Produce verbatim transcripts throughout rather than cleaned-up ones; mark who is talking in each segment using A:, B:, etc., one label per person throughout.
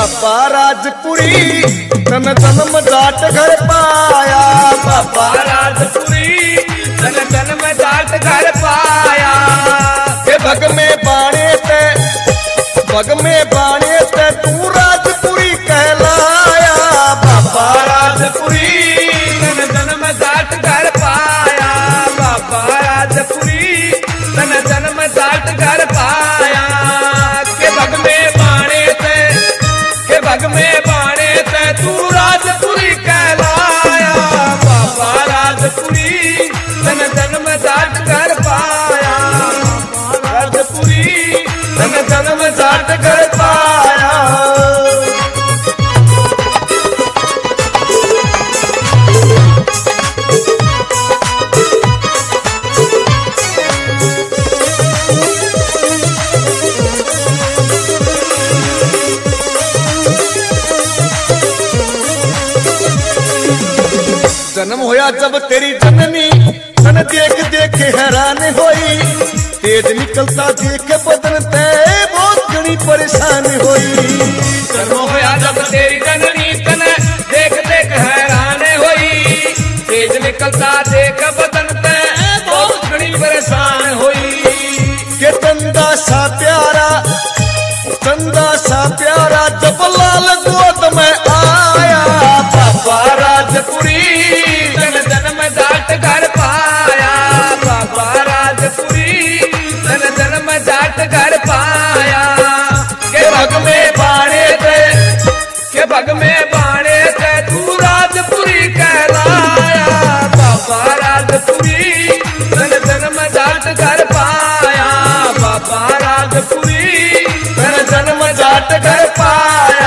A: बाबा राजपुरी तन जन्म जाट घर पाया।
B: बाबा राजपुरी तन जन्म जाट घर पाया।
A: के भग में बाणे ते भग में बाणे ते तू राजपुरी कहलाया।
B: बाबा राजपुरी तन जन्म जाट घर पाया। बाबा राजपुरी तन जन्म जाट घर पाया। के भग में बाणे ते के भग में बाणे ते तू राजपुरी कहलाया। बाबा राजपुरी तन जन्म जाट घर पाया। राजपुरी तन जन्म जाट घर पाया।
A: जन्म होया जब तेरी जननी तन देख देख हैरान होई। तेज निकलता देख बदन ते बहुत घनी परेशान होई।
B: जन्म होया जब तेरी जननी तन देख देख हैरान होई। तेज निकलता देख बदन ते बहुत घनी परेशान होई।
A: के चंदा सा प्यारा चंदा सा प्यारा जब लाल गोद में आया।
B: बाबा राजपुरी तन जन्म जाट घर पाया। बाबा राजपुरी तन जन्म जाट घर पाया। के भग में बाणे ते के भग में बाणे ते तू राजपुरी कहलाया। बाबा राजपुरी तन जन्म जाट घर पाया। बाबा राजपुरी तन जन्म जाट घर पाया।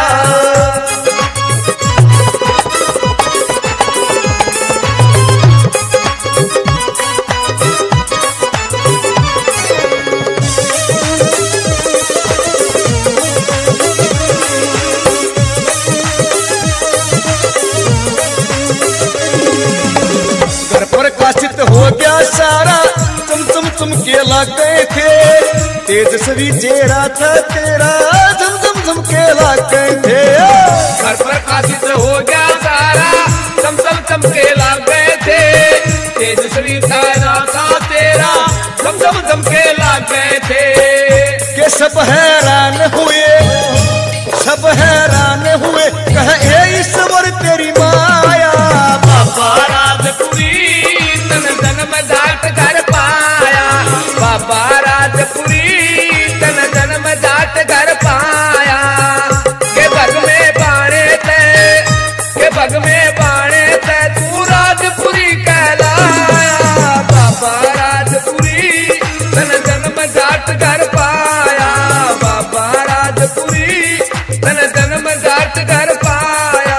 A: घर प्रकाशित हो गया सारा तुम तुम तुम के लग गए थे। तेजस्वी चेहरा था तेरा झम झम झम के लग गए थे।
B: घर प्रकाशित हो गया सारा चम चम चम के लग गए थे। तेजस्वी चेहरा था तेरा चम चम चम के लग गए थे।
A: के सब हैरान हुए सब हैरान हुए कह ए ईश्वर तेरी माया।
B: बाबा राजपुरी तन जन्म जाट घर पाया। बाबा राजपुरी तन जन्म जाट घर पाया। के भग में बाणे ते के भग में बाणे ते तू राजपुरी कहलाया। बाबा राजपुरी तन जन्म जाट घर पाया। बाबा राजपुरी तन जन्म जाट घर पाया।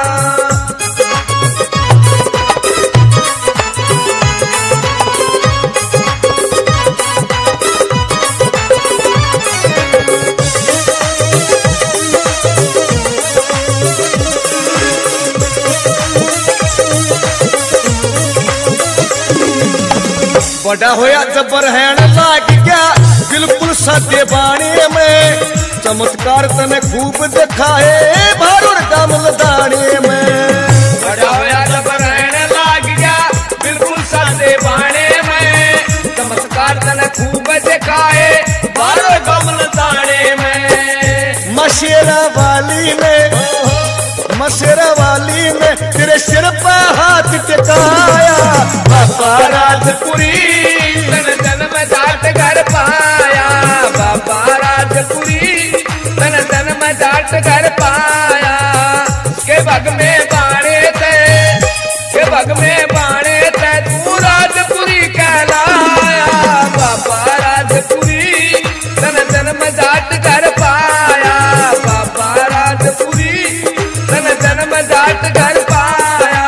A: बड़ा होया जबर हैण लाग गया बिल्कुल सादे बाणे में। चमत्कार तने खूब दिखाए भारुर कमल दाने में।
B: बड़ा होया जब रहने लाग गया बिल्कुल सादे बाणे में। चमत्कार तने खूब दिखाए बारो कमल दाने में।
A: मशेरा वाली ने मशेरा वाली ने तेरे सिर पर हाथ टिकाया।
B: बाबा राजपुरी तन जन्म जाट घर पाया। बाबा राजपुरी तन जन्म जाट घर पाया। के भग में बाणे ते के भग में बाणे ते तू राजपुरी कहलाया। बाबा राजपुरी तन जन्म जाट घर पाया। बाबा राजपुरी तन जन्म जाट घर पाया।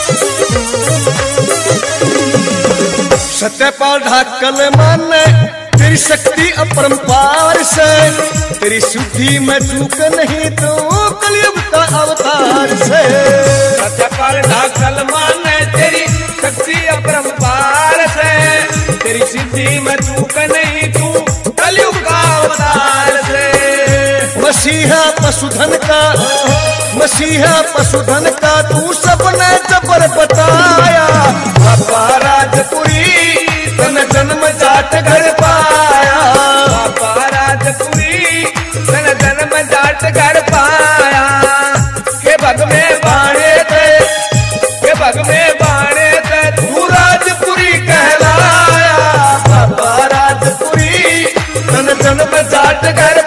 A: सत्य पर ढाकल माने तेरी शक्ति अपरंपार से, तेरी शुद्धि में चूक नहीं तो कलयुग का अवतार से।
B: सत्यपाल ढाकल माने तेरी शक्ति अपरंपार से, तेरी सिद्धि में चूक नहीं तू कलयुग का अवतार से।
A: मसीहा पशुधन का, मसीहा पशुधन का तू सबने जबर बताया। बाबा राजपुरी तन जन्म जाट घर पाया,
B: बाबा राजपुरी तन जन्म जाट घर पाया। के भग में बाणे थे, के भग में बाणे थे
A: तू राजपुरी कहलाया। बाबा राजपुरी तन जन्म जाट घर